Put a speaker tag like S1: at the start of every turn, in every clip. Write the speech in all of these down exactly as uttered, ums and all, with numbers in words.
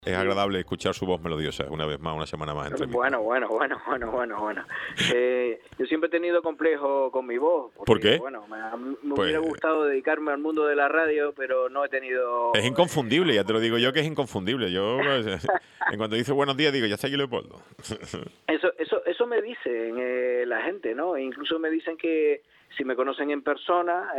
S1: Es agradable escuchar su voz melodiosa una vez más, una semana más entre mí.
S2: Bueno, bueno, bueno, bueno, bueno, bueno. Eh, yo siempre he tenido complejo con mi voz. Porque,
S1: ¿Por qué?
S2: Bueno, me, me
S1: Pues,
S2: hubiera gustado dedicarme al mundo de la radio, pero no he tenido...
S1: Es inconfundible, ya te lo digo yo que es inconfundible. Yo, en cuanto dice buenos días, digo, ya está aquí Leopoldo.
S2: Eso, eso, eso me dicen eh, la gente, ¿no? E incluso me dicen que si me conocen en persona,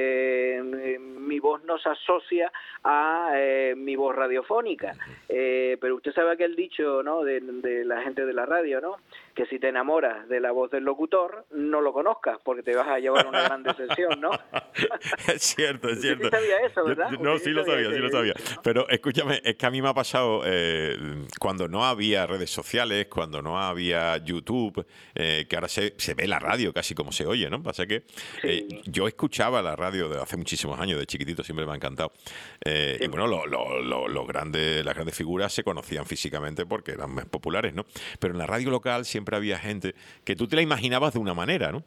S2: eh, mi voz no se asocia a eh, mi voz radiofónica. Eh, pero usted sabe aquel dicho, ¿no?, de, de la gente de la radio, ¿no?, que si te enamoras de la voz del locutor, no lo conozcas, porque te vas a llevar una gran decepción, ¿no?
S1: Es cierto, es cierto.
S2: Usted sí sabía eso, ¿verdad?
S1: Yo, no, sí lo sabía, sí lo sabía. Dicho, ¿no? Pero escúchame, es que a mí me ha pasado eh, cuando no había redes sociales, cuando no había YouTube, eh, que ahora se, se ve la radio casi como se oye, ¿no? Pasa que eh, sí. yo escuchaba la radio de hace muchísimos años, de chiquitito, siempre me ha encantado. Eh, sí. Y bueno, lo, lo, lo, lo grandes, las grandes figuras se conocían físicamente porque eran más populares, ¿no? Pero en la radio local siempre Siempre había gente que tú te la imaginabas de una manera, ¿no?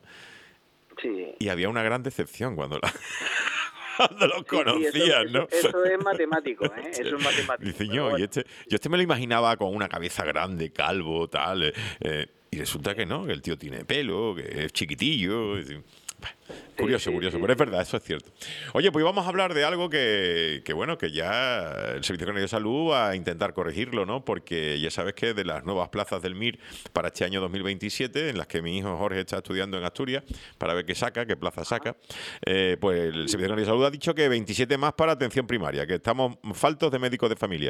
S2: Sí.
S1: Y había una gran decepción cuando, la, cuando los
S2: sí,
S1: conocías,
S2: sí, eso,
S1: ¿no?
S2: Eso, eso es matemático, ¿eh? Eso es matemático.
S1: Dice yo, bueno. y este, yo este me lo imaginaba con una cabeza grande, calvo, tal. Eh, eh, y resulta que no, que el tío tiene pelo, que es chiquitillo. Es, Curioso, sí, sí, curioso, sí, pero es verdad, eso es cierto. Oye, pues vamos a hablar de algo que, que bueno, que ya el Servicio Canario de Salud va a intentar corregirlo, ¿no? Porque ya sabes que de las nuevas plazas del M I R para este año dos mil veintisiete, en las que mi hijo Jorge está estudiando en Asturias, para ver qué saca, qué plaza saca, eh, pues el Servicio Canario de Salud ha dicho que veintisiete más para atención primaria, que estamos faltos de médicos de familia,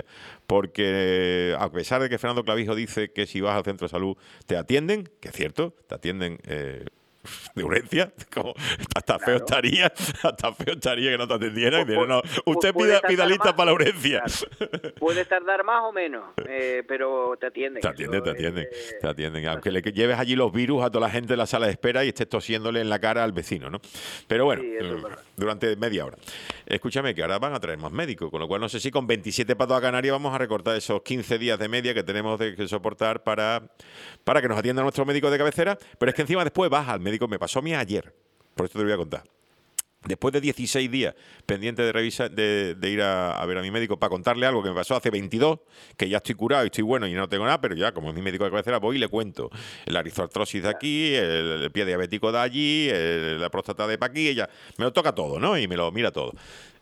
S1: porque a pesar de que Fernando Clavijo dice que si vas al centro de salud te atienden, que es cierto, te atienden... Eh, de urgencia, como hasta claro. feo estaría, hasta feo estaría que no te atendieran. Pues, no, no, usted pida, pida lista más, para la urgencia.
S2: Claro. Puedes tardar más o menos, eh, pero te atienden.
S1: Te atienden, te atienden, es, te atienden. Aunque le lleves allí los virus a toda la gente en la sala de espera y estés tosiéndole en la cara al vecino, ¿no? Pero bueno, sí, durante media hora. Escúchame, que ahora van a traer más médicos, con lo cual no sé si con veintisiete para toda Canarias vamos a recortar esos quince días de media que tenemos de que soportar para, para que nos atienda nuestro médico de cabecera, pero es que encima después vas al médico. Me pasó a mí ayer, por esto te lo voy a contar. Después de dieciséis días pendiente de revisar, de, de ir a, a ver a mi médico para contarle algo que me pasó hace veintidós, que ya estoy curado y estoy bueno y no tengo nada, pero ya como es mi médico de cabecera voy y le cuento la artrosis de aquí, el, el pie diabético de allí, el, la próstata de pa' aquí, ella me lo toca todo, ¿no? Y me lo mira todo.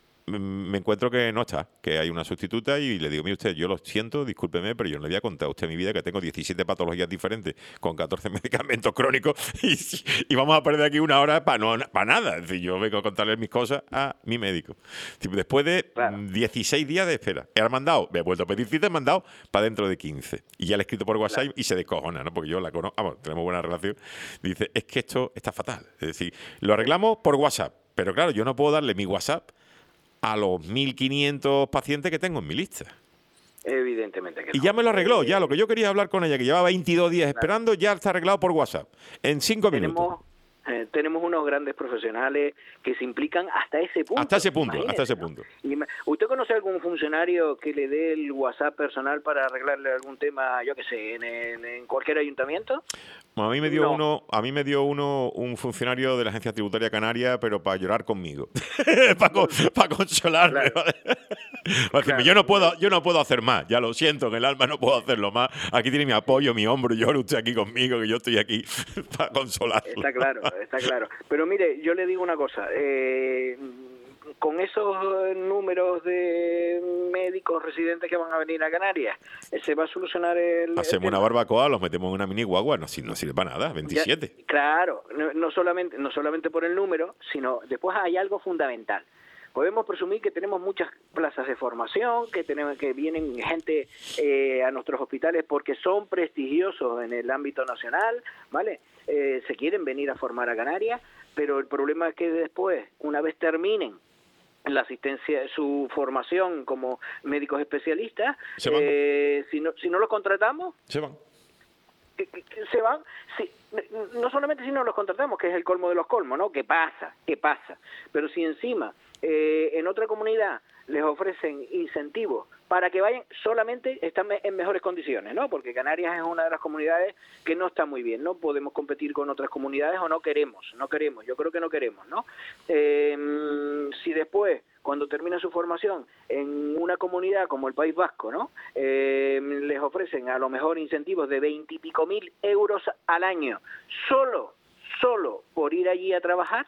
S1: Me encuentro que no está, que hay una sustituta y le digo, mire usted, yo lo siento, discúlpeme, pero yo no le voy a contar a usted mi vida que tengo diecisiete patologías diferentes con catorce medicamentos crónicos y, y vamos a perder aquí una hora para no, para nada. Es decir, yo vengo a contarle mis cosas a mi médico. Después de claro. dieciséis días de espera. He mandado, me he vuelto a pedir cita, he mandado para dentro de quince. Y ya le he escrito por WhatsApp claro. y se descojona, ¿no? Porque yo la conozco, vamos, tenemos buena relación. Dice, es que esto está fatal. Es decir, lo arreglamos por WhatsApp, pero claro, yo no puedo darle mi WhatsApp a los mil quinientos pacientes que tengo en mi lista.
S2: Evidentemente que no.
S1: Y ya me lo arregló, ya lo que yo quería hablar con ella, que llevaba veintidós días esperando, ya está arreglado por WhatsApp, en cinco
S2: tenemos,
S1: minutos.
S2: Eh, tenemos unos grandes profesionales que se implican hasta ese punto.
S1: Hasta ese punto, hasta ese punto.
S2: ¿No? ¿Usted conoce algún funcionario que le dé el WhatsApp personal para arreglarle algún tema, yo qué sé, en, en, en cualquier ayuntamiento?
S1: Bueno, a mí me dio
S2: no.
S1: uno, a mí me dio uno un funcionario de la Agencia Tributaria Canaria, pero para llorar conmigo, para, con, para consolarme. Claro. Para claro. yo no puedo, yo no puedo hacer más. Ya lo siento, en el alma no puedo hacerlo más. Aquí tiene mi apoyo, mi hombro, llora usted aquí conmigo, que yo estoy aquí para consolarlo.
S2: Está claro, está claro. Pero mire, yo le digo una cosa. Eh, con esos números de médicos residentes que van a venir a Canarias, ¿se va a solucionar el
S1: Hacemos
S2: el
S1: una barbacoa, los metemos en una mini guagua, no, no sirve para nada, veintisiete.
S2: Ya, claro, no, no, solamente, no solamente por el número, sino después hay algo fundamental. Podemos presumir que tenemos muchas plazas de formación, que tenemos que vienen gente eh, a nuestros hospitales porque son prestigiosos en el ámbito nacional, ¿vale? Eh, se quieren venir a formar a Canarias, pero el problema es que después, una vez terminen la asistencia, su formación como médicos especialistas, eh, si no si no los contratamos,
S1: se van.
S2: Se van, sí, no solamente si no los contratamos, que es el colmo de los colmos, ¿no? ¿Qué pasa? ¿Qué pasa? Pero si encima eh, en otra comunidad les ofrecen incentivos para que vayan, solamente están en mejores condiciones, ¿no? Porque Canarias es una de las comunidades que no está muy bien, no podemos competir con otras comunidades o no queremos, no queremos, yo creo que no queremos, ¿no? Eh, si después cuando terminan su formación en una comunidad como el País Vasco, ¿no? Eh, les ofrecen a lo mejor incentivos de veintipico mil euros al año, solo, solo por ir allí a trabajar.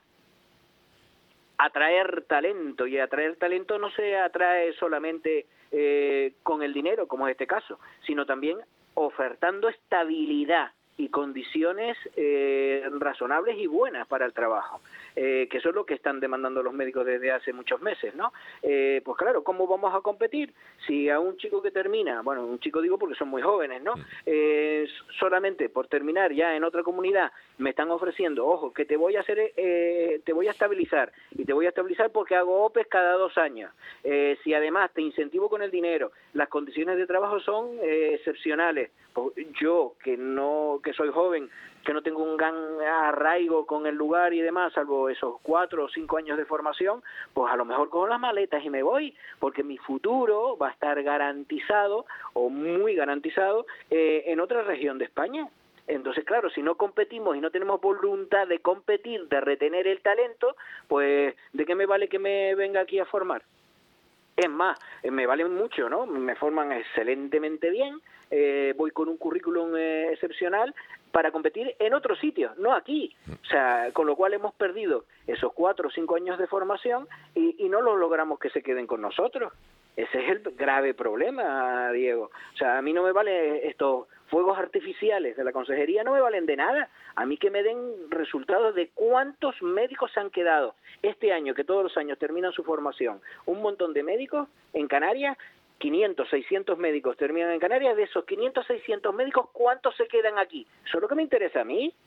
S2: Atraer talento, y atraer talento no se atrae solamente eh, con el dinero, como es este caso, sino también ofertando estabilidad y condiciones eh, razonables y buenas para el trabajo, eh, que eso es lo que están demandando los médicos desde hace muchos meses, ¿no? Eh, pues claro, ¿cómo vamos a competir? Si a un chico que termina, bueno, un chico digo porque son muy jóvenes, ¿no? Eh, solamente por terminar ya en otra comunidad me están ofreciendo, ojo, que te voy a hacer, eh, te voy a estabilizar, y te voy a estabilizar porque hago O P E s cada dos años. Eh, si además te incentivo con el dinero, las condiciones de trabajo son eh, excepcionales. Pues yo, que no, que soy joven, que no tengo un gran arraigo con el lugar y demás, salvo esos cuatro o cinco años de formación, pues a lo mejor cojo las maletas y me voy, porque mi futuro va a estar garantizado, o muy garantizado, eh, en otra región de España. Entonces, claro, si no competimos y no tenemos voluntad de competir, de retener el talento, pues ¿de qué me vale que me venga aquí a formar? Es más, me valen mucho, ¿no? Me forman excelentemente bien, eh, voy con un currículum eh, excepcional para competir en otros sitios, no aquí. O sea, con lo cual hemos perdido esos cuatro o cinco años de formación y, y no lo logramos que se queden con nosotros. Ese es el grave problema, Diego. O sea, a mí no me valen estos fuegos artificiales de la consejería, no me valen de nada. A mí que me den resultados de cuántos médicos se han quedado este año, que todos los años terminan su formación. Un montón de médicos en Canarias, quinientos, seiscientos médicos terminan en Canarias. De esos quinientos, seiscientos médicos, ¿cuántos se quedan aquí? Eso es lo que me interesa a mí.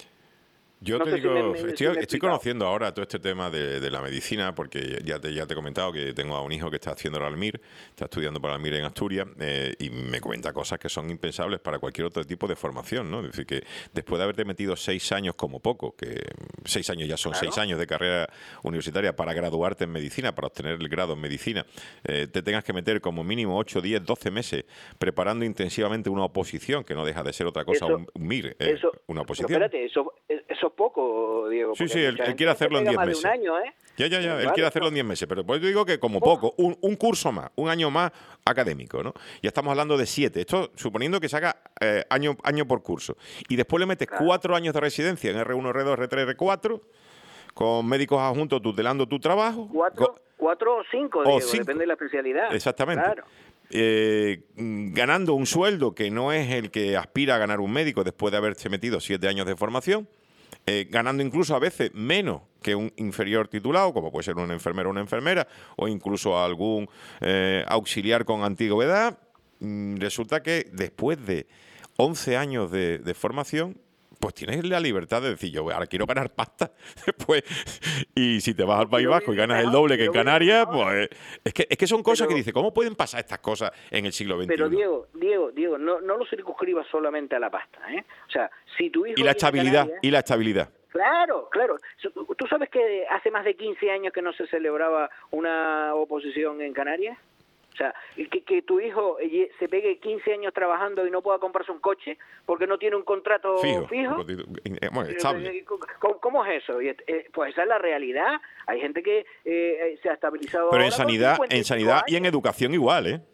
S1: Yo no te digo, si me, me, estoy, si estoy conociendo ahora todo este tema de, de la medicina, porque ya te, ya te he comentado que tengo a un hijo que está haciendo el Almir, está estudiando para el Almir en Asturias, eh, y me cuenta cosas que son impensables para cualquier otro tipo de formación, ¿no? Es decir, que después de haberte metido seis años como poco, que seis años ya son claro. seis años de carrera universitaria para graduarte en medicina, para obtener el grado en medicina, eh, te tengas que meter como mínimo ocho, diez, doce meses preparando intensivamente una oposición, que no deja de ser otra cosa, eso, un, un M I R, eh,
S2: eso,
S1: una oposición.
S2: Espérate, eso, eso poco, Diego.
S1: Sí, sí, él, él quiere hacerlo en diez meses.
S2: Un año, ¿eh?
S1: Ya, ya, ya, él vale, quiere hacerlo en diez meses, pero pues yo digo que como poco, un, un curso más, un año más académico, ¿no? Ya estamos hablando de siete, esto suponiendo que se haga eh, año, año por curso. Y después le metes claro. cuatro años de residencia en erre uno, erre dos, erre tres, erre cuatro, con médicos adjuntos tutelando tu trabajo.
S2: Cuatro, cuatro o cinco,
S1: o
S2: Diego,
S1: cinco.
S2: Depende de la especialidad.
S1: Exactamente.
S2: Claro.
S1: Eh, ganando un sueldo que no es el que aspira a ganar un médico después de haberse metido siete años de formación, eh, ganando incluso a veces menos que un inferior titulado, como puede ser un enfermero o una enfermera, o incluso algún eh, auxiliar con antigüedad. Mm, resulta que después de once años de, de formación, pues tienes la libertad de decir, yo ahora quiero ganar pasta después. Y si te vas al País Vasco y ganas el doble que en Canarias, pues es que, es que son cosas pero, que dices, ¿cómo pueden pasar estas cosas en el siglo veintiuno?
S2: Pero Diego, Diego, Diego, no, no lo circunscribas solamente a la pasta, ¿eh? O sea, si tu hijo...
S1: Y la estabilidad,
S2: Canarias,
S1: y la estabilidad.
S2: Claro, claro. ¿Tú sabes que hace más de quince años que no se celebraba una oposición en Canarias? O sea, que, que tu hijo se pegue quince años trabajando y no pueda comprarse un coche porque no tiene un contrato fijo. fijo.
S1: Bueno, estable.
S2: ¿Cómo, ¿Cómo es eso? Pues esa es la realidad. Hay gente que eh, se ha estabilizado.
S1: Pero en sanidad, en sanidad años. Y en educación igual, ¿eh?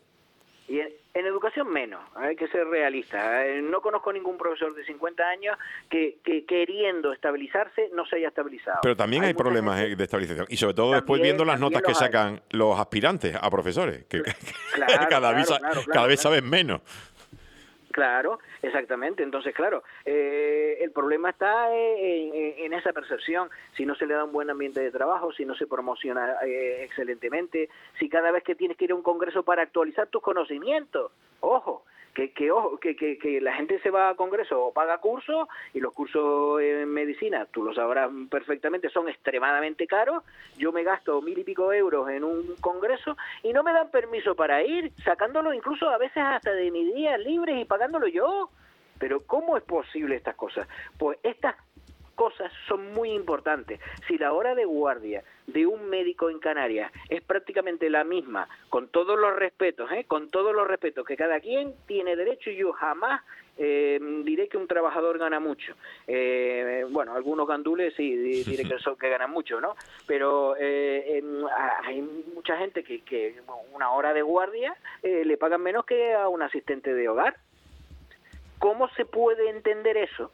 S2: Y en, en educación menos, hay que ser realista. No conozco ningún profesor de cincuenta años que, que queriendo estabilizarse no se haya estabilizado.
S1: Pero también hay, hay problemas gente... de estabilización. Y sobre todo también, después viendo las notas que sacan hay. los aspirantes a profesores, que,
S2: claro,
S1: cada,
S2: claro,
S1: vez,
S2: claro, claro,
S1: cada vez
S2: claro.
S1: saben menos.
S2: Claro, exactamente. Entonces, claro, eh, el problema está en, en, en esa percepción. Si no se le da un buen ambiente de trabajo, si no se promociona eh, excelentemente, si cada vez que tienes que ir a un congreso para actualizar tus conocimientos, ojo, que que, ojo, que, que, que la gente se va a congreso o paga cursos, y los cursos en medicina, tú lo sabrás perfectamente, son extremadamente caros. Yo me gasto mil y pico euros en un congreso y no me dan permiso para ir, sacándolo incluso a veces hasta de mis días libres y pagándolo yo. Pero ¿cómo es posible estas cosas? Pues estas cosas son muy importantes. Si la hora de guardia de un médico en Canarias es prácticamente la misma, con todos los respetos, ¿eh? con todos los respetos, que cada quien tiene derecho, y yo jamás eh, diré que un trabajador gana mucho. Eh, bueno, algunos gandules sí diré que, son, que ganan mucho, ¿no? Pero eh, eh, hay mucha gente que, que una hora de guardia eh, le pagan menos que a un asistente de hogar. ¿Cómo se puede entender eso?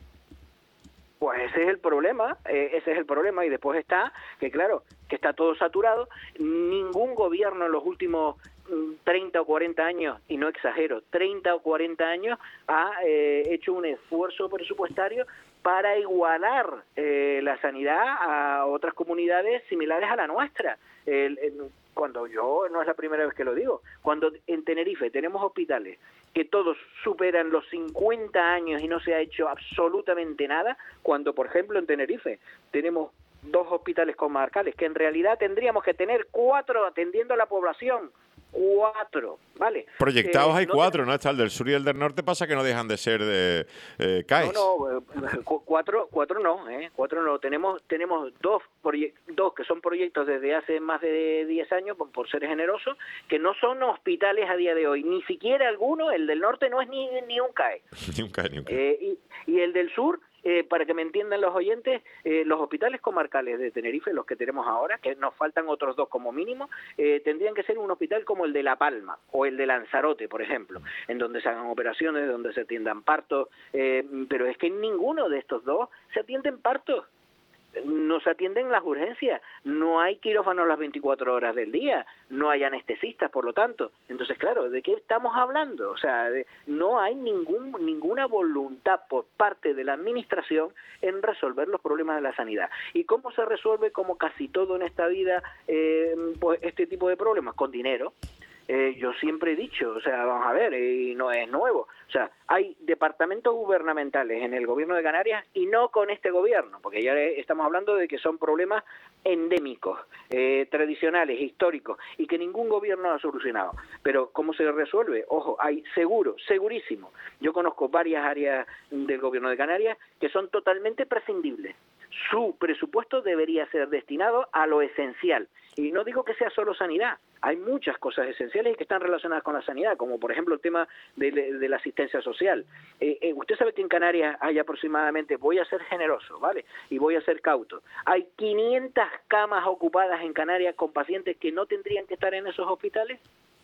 S2: Pues ese es el problema, eh, ese es el problema. Y después está, que claro, que está todo saturado. Ningún gobierno en los últimos treinta o cuarenta años, y no exagero, treinta o cuarenta años, ha eh, hecho un esfuerzo presupuestario para igualar eh, la sanidad a otras comunidades similares a la nuestra. El, el, cuando yo, no es la primera vez que lo digo, cuando en Tenerife tenemos hospitales que todos superan los cincuenta años y no se ha hecho absolutamente nada, cuando, por ejemplo, en Tenerife tenemos dos hospitales comarcales, que en realidad tendríamos que tener cuatro atendiendo a la población, cuatro, ¿vale?
S1: Proyectados eh, hay no cuatro,
S2: te...
S1: ¿no? Está el del sur y el del norte, pasa que no dejan de ser de eh, C A E S.
S2: No, no, cuatro, cuatro no, ¿eh? Cuatro no. Tenemos tenemos dos, dos que son proyectos desde hace más de diez años, por, por ser generosos, que no son hospitales a día de hoy. Ni siquiera alguno, el del norte no es ni, ni un C A E S.
S1: Ni un C A E S, ni un C A E S.
S2: Eh, y, y el del sur... Eh, para que me entiendan los oyentes, eh, los hospitales comarcales de Tenerife, los que tenemos ahora, que nos faltan otros dos como mínimo, eh, tendrían que ser un hospital como el de La Palma o el de Lanzarote, por ejemplo, en donde se hagan operaciones, donde se atiendan partos, eh, pero es que en ninguno de estos dos se atienden partos. No se atienden las urgencias, no hay quirófanos las veinticuatro horas del día, no hay anestesistas, por lo tanto. Entonces, claro, ¿de qué estamos hablando? O sea, de, no hay ningún ninguna voluntad por parte de la administración en resolver los problemas de la sanidad. ¿Y cómo se resuelve, como casi todo en esta vida, eh, pues este tipo de problemas? Con dinero. Eh, yo siempre he dicho, o sea, vamos a ver, y eh, no es nuevo, o sea, hay departamentos gubernamentales en el gobierno de Canarias y no con este gobierno, porque ya estamos hablando de que son problemas endémicos, eh, tradicionales, históricos, y que ningún gobierno ha solucionado. Pero ¿cómo se resuelve? Ojo, hay seguro, segurísimo. Yo conozco varias áreas del gobierno de Canarias que son totalmente prescindibles. Su presupuesto debería ser destinado a lo esencial. Y no digo que sea solo sanidad. Hay muchas cosas esenciales que están relacionadas con la sanidad, como por ejemplo el tema de, de, de la asistencia social. Eh, eh, usted sabe que en Canarias hay aproximadamente, voy a ser generoso, ¿vale? Y voy a ser cauto. Hay quinientas camas ocupadas en Canarias con pacientes que no tendrían que estar en esos hospitales,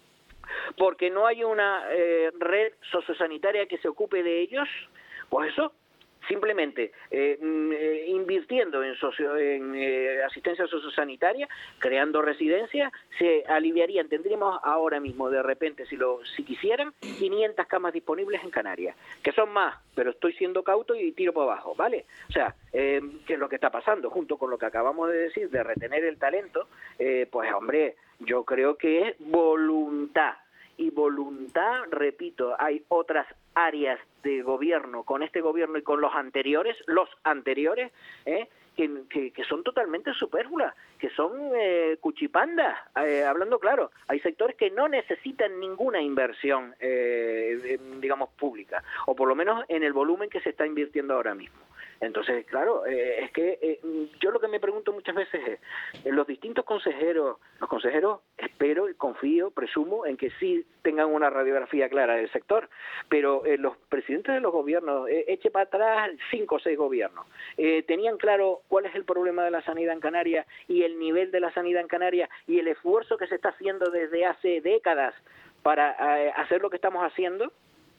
S2: porque no hay una eh, red sociosanitaria que se ocupe de ellos. Pues eso, simplemente eh, eh, invirtiendo en, socio, en eh, asistencia sociosanitaria, creando residencias, se aliviarían, tendríamos ahora mismo de repente, si lo si quisieran, quinientas camas disponibles en Canarias, que son más, pero estoy siendo cauto y tiro para abajo, ¿vale? O sea, eh, ¿qué es lo que está pasando? Junto con lo que acabamos de decir, de retener el talento, eh, pues hombre, yo creo que es voluntad. Y voluntad, repito, hay otras áreas de gobierno, con este gobierno y con los anteriores, los anteriores, ¿eh? que, que, que son totalmente superfluas, que son eh, cuchipandas, eh, hablando claro. Hay sectores que no necesitan ninguna inversión, eh, digamos, pública, o por lo menos en el volumen que se está invirtiendo ahora mismo. Entonces, claro, eh, es que eh, yo lo que me pregunto muchas veces es, en los distintos consejeros, los consejeros espero, confío, presumo en que sí tengan una radiografía clara del sector, pero eh, los presidentes de los gobiernos, eh, eche para atrás cinco o seis gobiernos, eh, tenían claro cuál es el problema de la sanidad en Canarias y el nivel de la sanidad en Canarias y el esfuerzo que se está haciendo desde hace décadas para eh, hacer lo que estamos haciendo.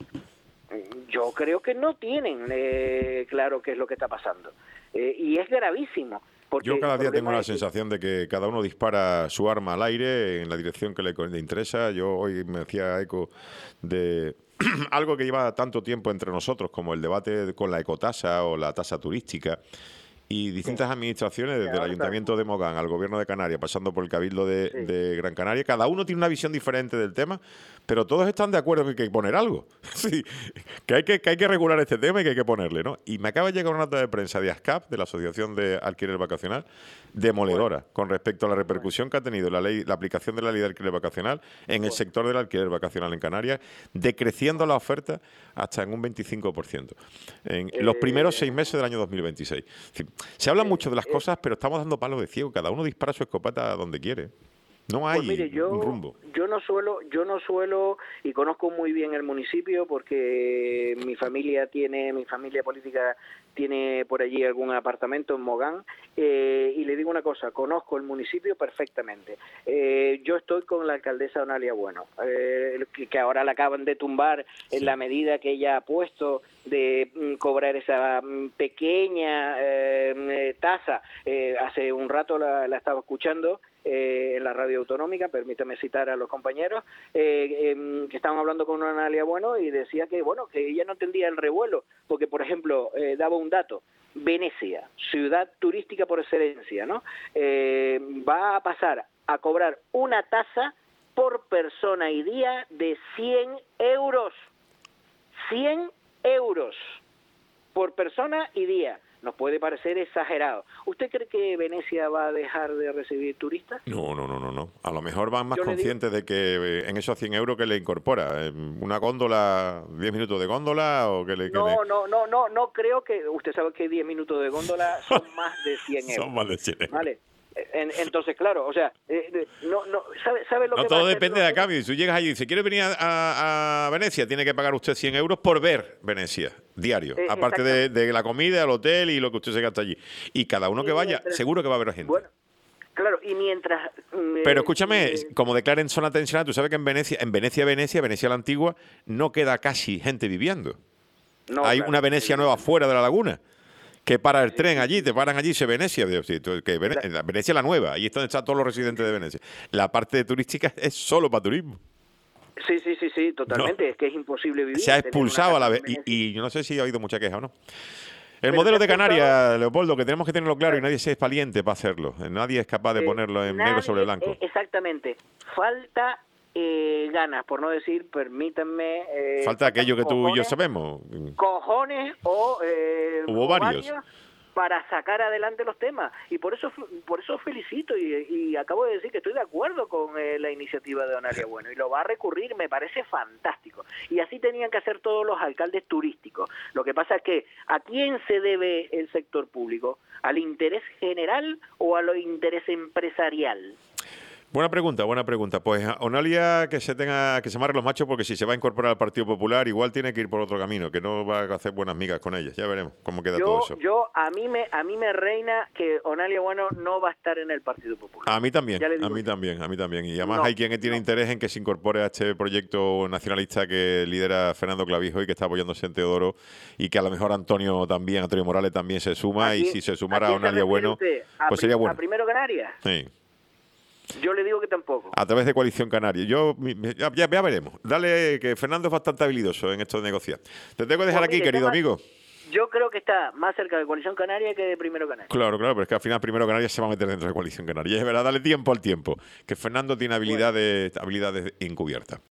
S2: Yo creo que no tienen eh, claro qué es lo que está pasando. Eh, y es gravísimo. Porque
S1: yo cada día tengo la
S2: es...
S1: sensación de que cada uno dispara su arma al aire en la dirección que le, le interesa. Yo hoy me hacía eco de algo que lleva tanto tiempo entre nosotros como el debate con la ecotasa o la tasa turística. y distintas
S2: sí.
S1: administraciones, desde
S2: Sí,
S1: el Ayuntamiento de Mogán al Gobierno de Canarias, pasando por el Cabildo de, sí. de Gran Canaria, cada uno tiene una visión diferente del tema, pero todos están de acuerdo en que hay que poner algo. Sí, que hay que, que hay que regular este tema y que hay que ponerle, ¿no? Y me acaba de llegar una nota de prensa de ASCAP, de la Asociación de Alquiler Vacacional, demoledora, bueno, con respecto a la repercusión bueno. que ha tenido la ley, la aplicación de la ley de alquiler vacacional en bueno. el sector del alquiler vacacional en Canarias, decreciendo la oferta hasta en un veinticinco por ciento en eh, los primeros seis meses del año dos mil veintiséis. Es decir, se habla eh, mucho de las eh, cosas, pero estamos dando palos de ciego. Cada uno dispara su escopeta donde quiere. No hay
S2: pues mire, yo,
S1: un rumbo.
S2: Yo no suelo, yo no suelo, y conozco muy bien el municipio porque mi familia tiene, mi familia política tiene por allí algún apartamento en Mogán, eh, y le digo una cosa, conozco el municipio perfectamente. Eh, yo estoy con la alcaldesa Onalia Bueno, eh, que, que ahora la acaban de tumbar sí. en la medida que ella ha puesto de mm, cobrar esa mm, pequeña eh, tasa. Eh, hace un rato la, la estaba escuchando eh, en la radio autonómica, permítame citar a los compañeros, eh, eh, que estaban hablando con Onalia Bueno y decía que, bueno, que ella no entendía el revuelo, porque, por ejemplo, eh, daba un dato, Venecia, ciudad turística por excelencia, ¿no? Eh, va a pasar a cobrar una tasa por persona y día de cien euros. cien euros por persona y día. Nos puede parecer exagerado. ¿Usted cree que Venecia va a dejar de recibir turistas?
S1: No, no, no, no. no. A lo mejor van más Yo conscientes digo... de que en esos cien euros que le incorpora, una góndola, diez minutos de góndola o que le...
S2: No,
S1: que le...
S2: no, no, no, no creo que... Usted sabe que diez minutos de góndola son más de cien euros.
S1: Son más de cien euros.
S2: ¿Vale? Entonces, claro, o sea, eh, no, no, ¿sabe, sabe lo
S1: no,
S2: que
S1: todo
S2: va a
S1: depende
S2: hacer
S1: de cambio. Si tú llegas allí y dices, ¿quiere venir a, a Venecia? Tiene que pagar usted cien euros por ver Venecia, diario. Eh, aparte de, de la comida, el hotel y lo que usted se gasta allí. Y cada uno y que vaya, mientras, seguro que va a haber gente.
S2: Bueno, claro, y mientras...
S1: Eh, Pero escúchame, eh, como declaren zona tensional, tú sabes que en Venecia, en Venecia, Venecia, Venecia la antigua, no queda casi gente viviendo. No, Hay claro, una Venecia sí, nueva fuera de la laguna. Que para el tren allí, te paran allí, se Venecia, que Venecia, Venecia la nueva, ahí es donde están todos los residentes de Venecia. La parte turística es solo para turismo.
S2: Sí, sí, sí, sí, totalmente, no. Es que es imposible vivir.
S1: Se ha expulsado a la vez, y, y yo no sé si ha habido mucha queja o no. El Pero modelo de Canarias, expulsado... Leopoldo, que tenemos que tenerlo claro, y nadie es valiente para hacerlo. Nadie es capaz de eh, ponerlo en nadie, negro sobre blanco.
S2: Eh, exactamente. Falta... Eh, ganas, por no decir, permítanme... Eh,
S1: Falta aquello que cojones, tú y yo sabemos.
S2: Cojones o... Eh,
S1: Hubo varios.
S2: Para sacar adelante los temas. Y por eso por eso felicito y, y acabo de decir que estoy de acuerdo con eh, la iniciativa de Onalia Bueno. Y lo va a recurrir, me parece fantástico. Y así tenían que hacer todos los alcaldes turísticos. Lo que pasa es que, ¿a quién se debe el sector público? ¿Al interés general o a lo interés empresarial?
S1: Buena pregunta, buena pregunta. Pues Onalia, que se tenga que se amarre los machos, porque si se va a incorporar al Partido Popular, igual tiene que ir por otro camino, que no va a hacer buenas migas con ellas. Ya veremos cómo queda
S2: yo,
S1: todo eso.
S2: Yo, a mí me a mí me reina que Onalia Bueno no va a estar en el Partido Popular.
S1: A mí también, a mí también, a mí también. Y además no, hay quien tiene no. interés en que se incorpore a este proyecto nacionalista que lidera Fernando Clavijo y que está apoyándose en Teodoro, y que a lo mejor Antonio también, Antonio Morales también se suma, y si se sumara a Onalia Bueno, pues sería bueno.
S2: ¿A Primero Canarias?
S1: Sí.
S2: Yo le digo que tampoco.
S1: A través de Coalición Canaria. Yo ya, ya, ya veremos. Dale, que Fernando es bastante habilidoso en esto de negociar. Te tengo que dejar pues aquí, mire, querido más, amigo.
S2: Yo creo que está más cerca de Coalición Canaria que de Primero Canaria.
S1: Claro, claro, pero es que al final Primero Canaria se va a meter dentro de Coalición Canaria. Es verdad, dale tiempo al tiempo. Que Fernando tiene habilidades, bueno. habilidades encubiertas.